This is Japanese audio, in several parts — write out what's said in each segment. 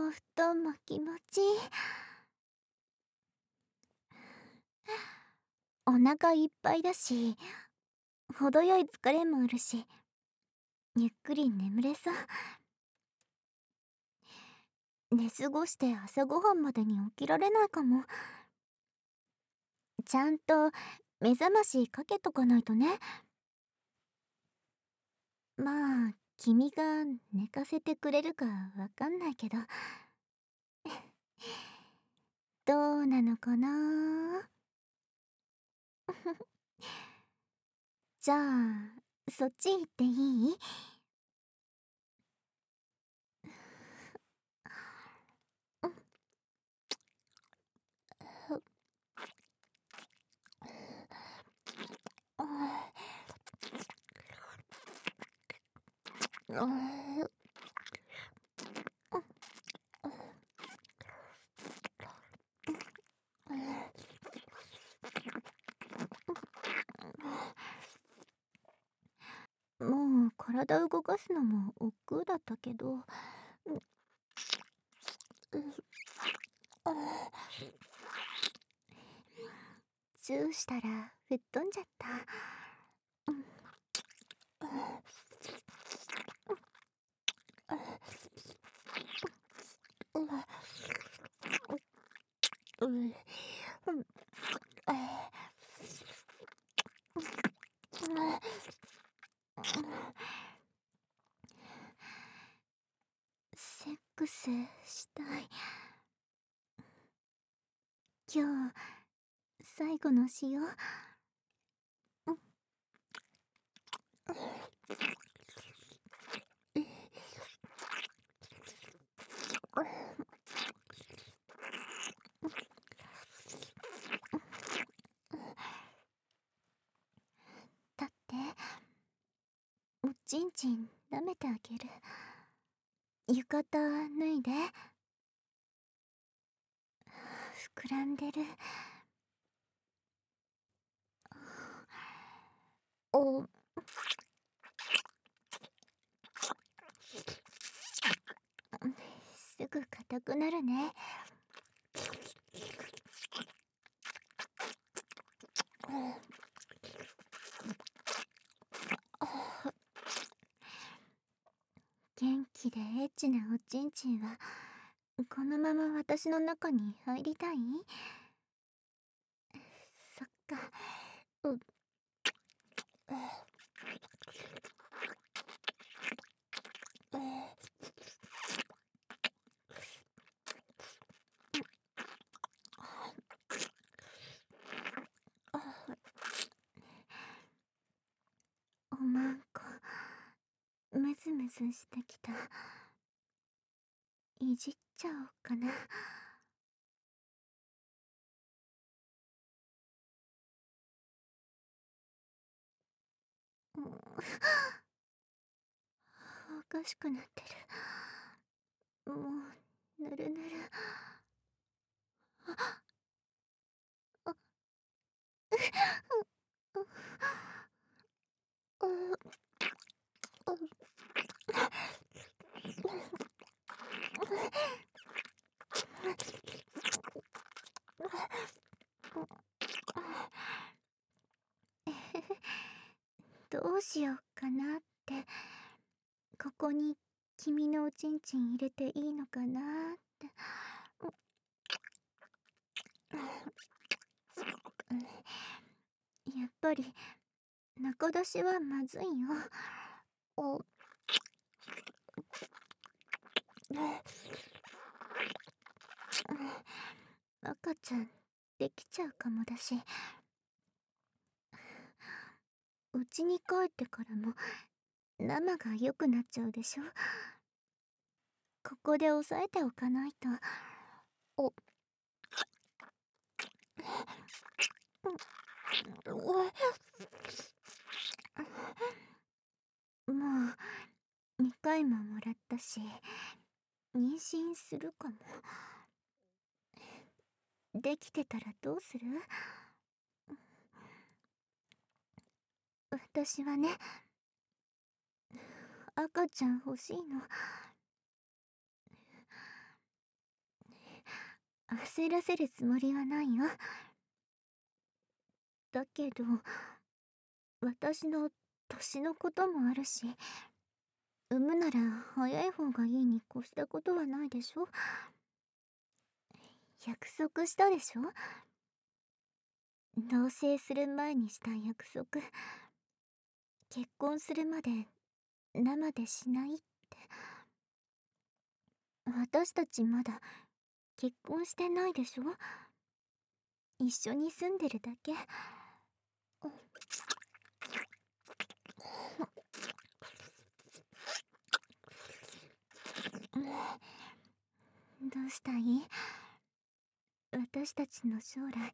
お布団も気持ちいい。お腹いっぱいだし、程よい疲れもあるし、ゆっくり眠れそう。寝過ごして朝ごはんまでに起きられないかも。ちゃんと目覚ましかけとかないとね。まあ、君が寝かせてくれるかわかんないけど、どうなのかな。じゃあ、そっち行っていい？もう体動かすのも億劫だったけど、チューしたら吹っ飛んじゃった。セックスしたい。今日最後のしよう。だっておちんちん舐めてあげる。浴衣脱いで。膨らんでる。お、すぐ硬くなるね。元気でエッチなおちんちんはこのまま私の中に入りたい？そっか。う、おまんこムズムズしてきた。いじっちゃおうかな。うん、おかしくなってる。もうぬるぬる。どうしようかなって。ここに君のおちんちん入れていいのかなって。やっぱり中出しはまずいよ。お、赤ちゃんできちゃうかもだし、家に帰ってからも生が良くなっちゃうでしょ。ここで押さえておかないと。お、もう2回ももらったし、妊娠するかも。できてたらどうする？私はね、赤ちゃん欲しいの。 焦らせるつもりはないよ。だけど、私の年のこともあるし、産むなら早い方がいいに越したことはないでしょ。約束したでしょ。同棲する前にした約束。結婚するまで生でしないって。私たちまだ結婚してないでしょ。一緒に住んでるだけ。どうしたい？私たちの将来。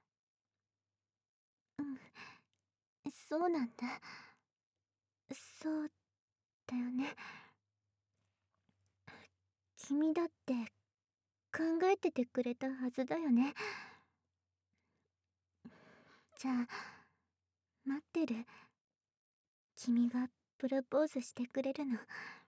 そうなんだ。そうだよね。君だって考えててくれたはずだよね。じゃあ待ってる。君がプロポーズしてくれるの。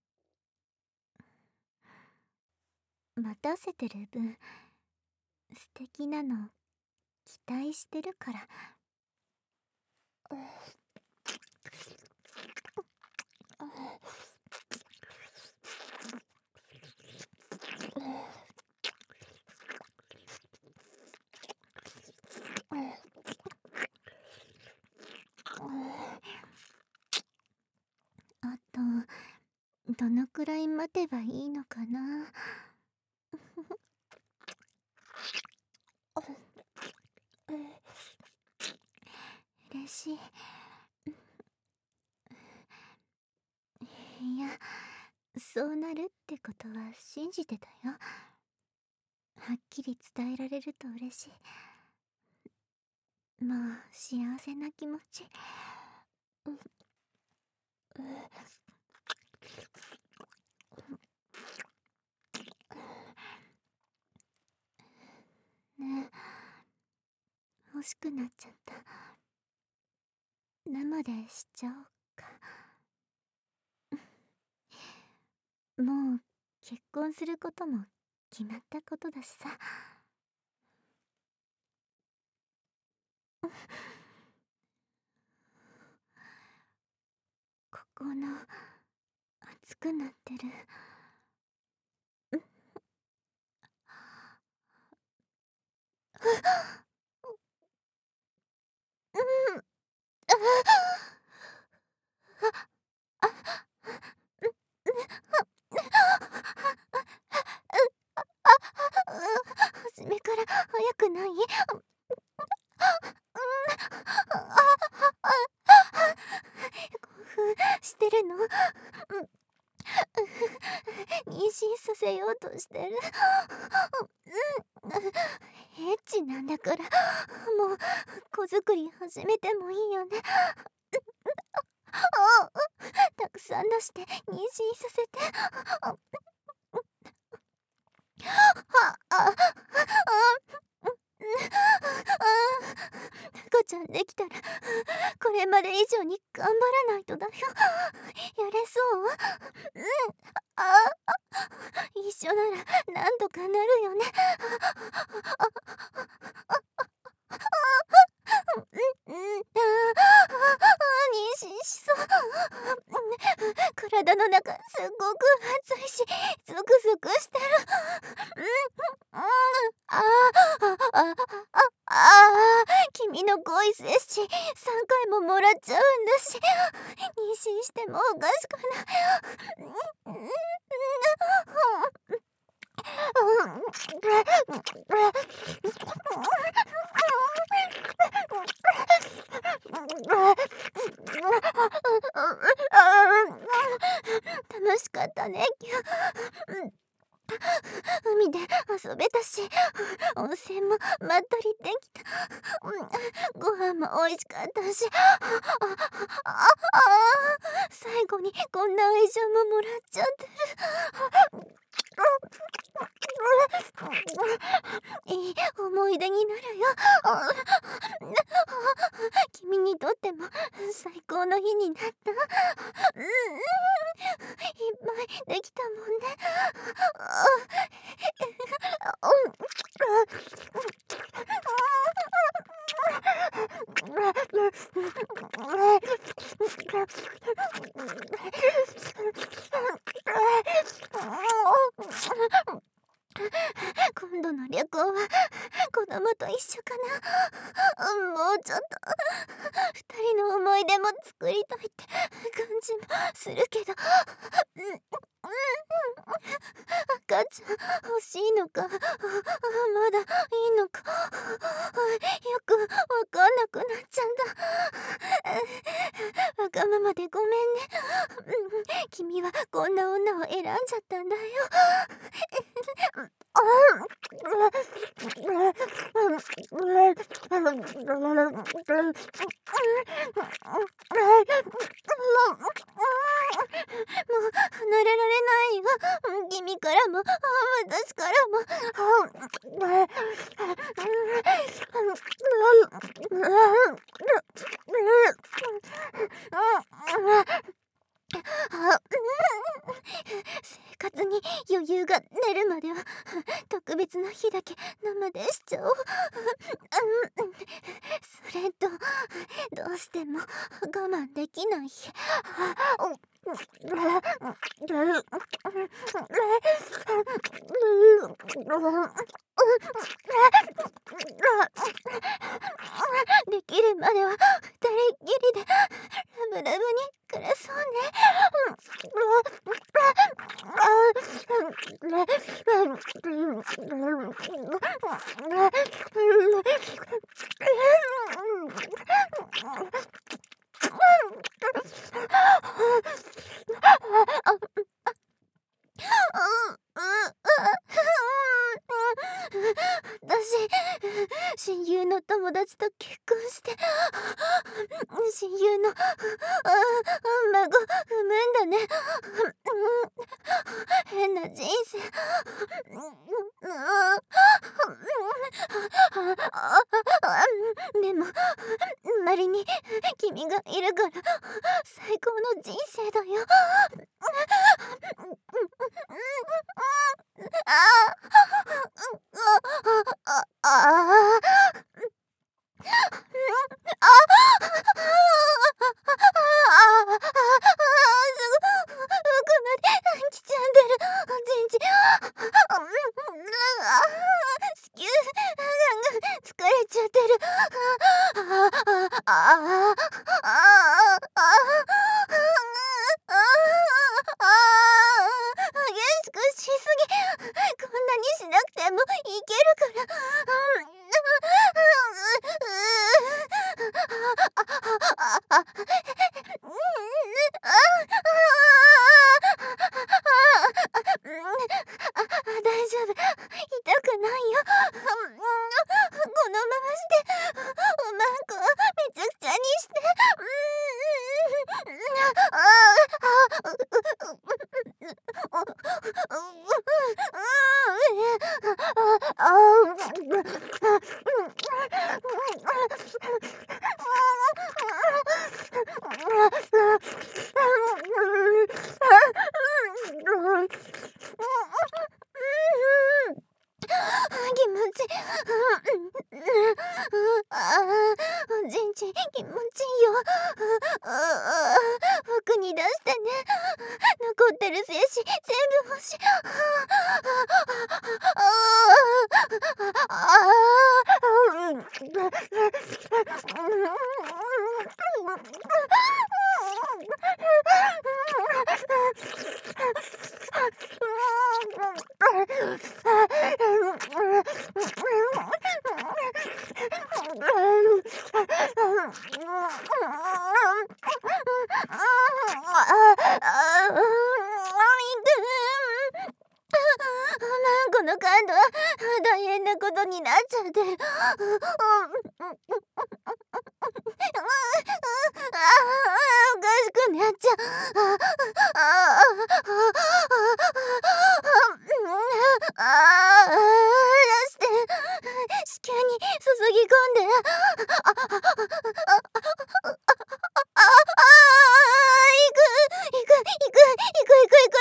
待たせてる分素敵なの期待してるから。あとどのくらい待てばいいのかな。嬉しい。いや、そうなるってことは信じてたよ。はっきり伝えられると嬉しい。まあ幸せな気持ち。ねえ、欲しくなっちゃった。生でしちゃおうか。もう結婚することも決まったことだしさ。ここの熱くなってる。初めから早くない？興奮してるの？妊娠させようとしてる？エッチなんだから、もう子作り始めてもいいよね。たくさん出して妊娠させて。赤ちゃんできたらこれまで以上に頑張らないとだよ。やれそう？一緒ならなんとかなるよね。妊娠しそう。体の中すっごく熱いしゾクゾクしてる。君の恋精子3回ももらっちゃうんだし、妊娠してもおかしくない。楽しかったね、海で遊べたし、温泉もまったりできた。ご飯も美味しかったし、最後にこんな愛情ももらっちゃってる。いい思い出になるよ。君にとっても最高の日になった。 ぱいできたもんね。今度の旅行は子供と一緒かな。もうちょっと二人の思い出も作りたいって感じもするけど、赤ちゃん欲しいのか、まだいいのか、よくわかんなくなっちゃった。わがままでごめんね。君はこんな女を選んじゃったんだよ。もう離れられないよ。君からも私からも。生活に余裕が出るまでは特別な日だけ生でしちゃおう。それとどうしても我慢できない日。できるまでは二人っきりでラブラブに暮らそうね。私、親友の友達と結婚して、親友の孫産むんだね。変な人生。でも周りに君がいるから最高の人生だよ。来ちゃんでる。陣地。子宮疲れちゃってる。激しくしすぎ。こんなにしなくてもいけるから。大丈夫。痛くないよ。このまましておまんこをめちゃくちゃにして。気持ちいい。陣地気持ちいいよ。奥に出してね。残ってる精子全部欲しい。この感動大変なことになっちゃってる。おかしくなっちゃう。出して子宮に注ぎ込んで。行く行く行く行く行く行く。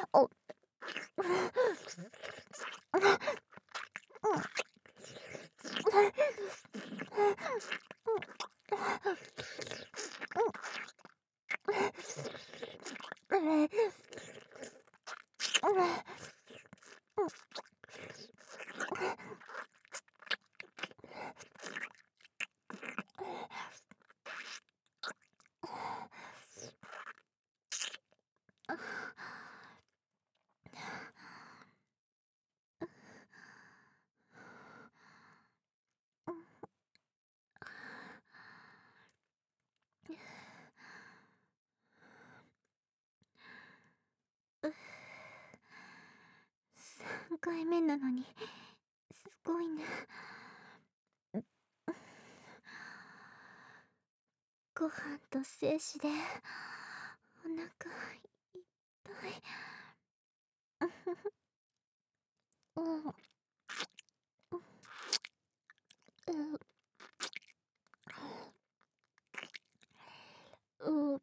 お3回目なのにすごいね。ご飯と精子でお腹いっぱい。うんうんうん。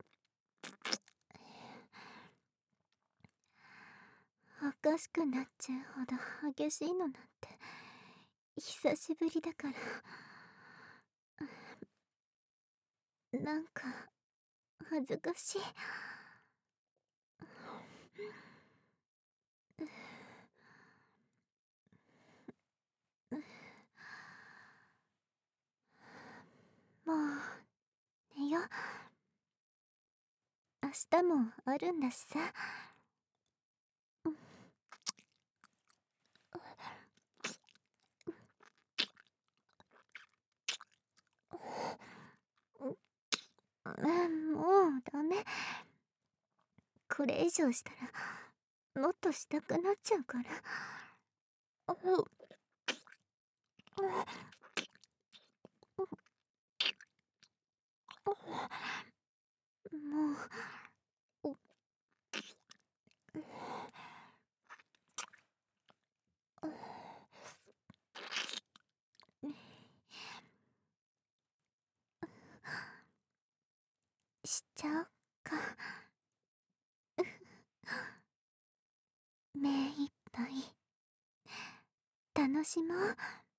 おかしくなっちゃうほど激しいのなんて久しぶりだから、なんか恥ずかしい。もう寝よ。明日もあるんだしさ。もうダメ。これ以上したらもっとしたくなっちゃうから。もうしちゃおっか。目いっぱい楽しもう。